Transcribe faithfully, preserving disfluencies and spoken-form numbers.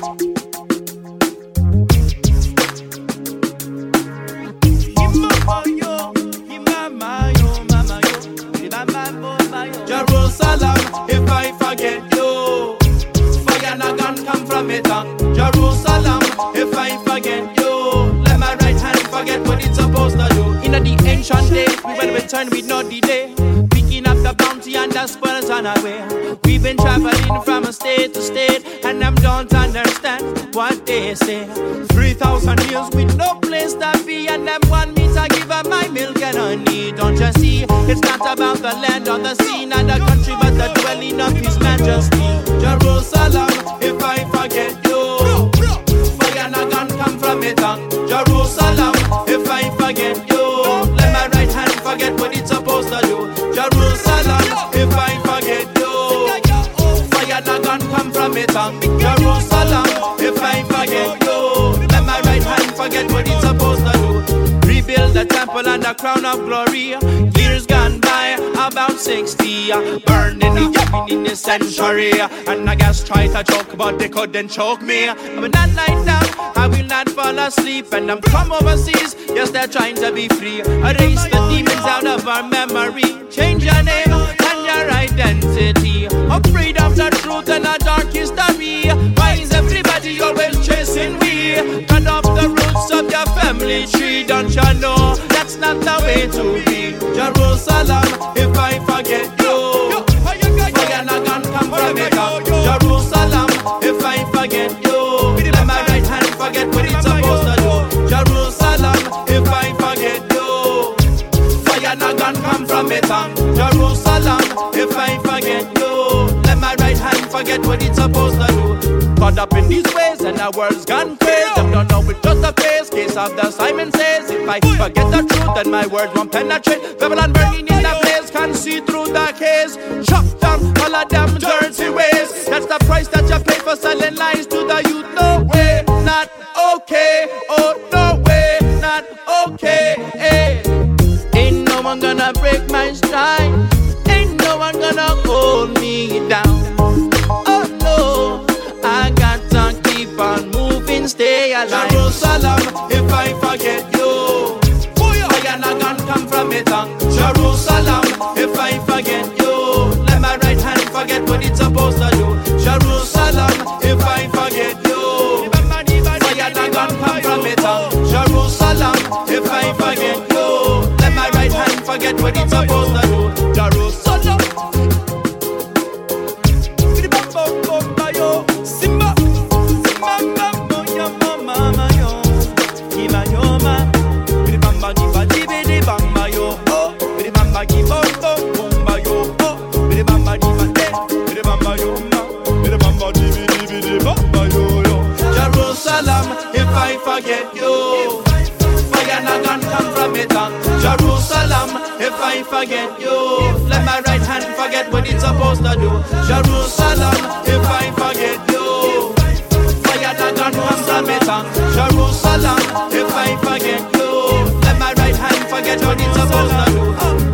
Jerusalem, if I forget you, fire and a gun come from it. Jerusalem, if I forget you, let my right hand forget what it's supposed to do. In the ancient days, we will return with no delay, picking up the bounty and the spoils on our way. We've been traveling from state to state, and I don't understand what they say. Three thousand years with no place to be, and them want me to give up my milk and honey. Don't you see? It's not about the land or the sea, not the country, but the dwelling of His Majesty. Jerusalem, if I forget you, fire and a gun come from it. Jerusalem, if I forget you, let my right hand forget what it's supposed to do. Jerusalem, if I forget you, fire and a gun come from it. Jerusalem, if I forget you, let my right hand forget what it's supposed to do. Rebuild the temple and the crown of glory. Years gone by, about sixty, burning up in the century. And I guess try to choke, but they couldn't choke me. But that night down, I will not fall asleep. And I'm from overseas, yes, they're trying to be free. Erase the demons out of our memory. Change your name and your identity. Afraid of the truth and a dark history. Why is everybody always chasing we? Cut off the roots of your family tree. Don't you know that's not the way to be? Jerusalem, if I forget you, fire and a gun come from it. Jerusalem, if I forget you, let my right hand forget what it's supposed to do. Jerusalem, if I forget you, fire and a gun come from it. Jerusalem, if I forget you, let my right hand forget what it's supposed to do. Caught up in these ways and the world's gone crazy. Them don't know it's just a phase. Case of the Simon says, if I forget the truth, then my words won't penetrate. Babylon burning in the place, can't see through the haze. Chop down all of them dirty ways. That's the price that you pay for selling lies to the youth. No way, not okay. Oh, no way, not okay. Hey. Ain't no one gonna break my stride. Ain't no one gonna hold me down. Oh no, I got to keep on moving, stay alive. Jerusalem, if I forget you, fire and a gun come from it. Jerusalem, if I forget you, let my right hand forget what it's supposed to do. Jerusalem, if I forget you, fire and a gun come from it. Jerusalem, if I forget you, let my right hand forget what it's supposed to do. Jerusalem. Jerusalem, if I forget you, fire and a gun come from it. Jerusalem, if I forget you, let my right hand forget what it's supposed to do. Jerusalem, if I forget you, fire and a gun come from it. Jerusalem, if I forget you, let my right hand forget what it's supposed to do.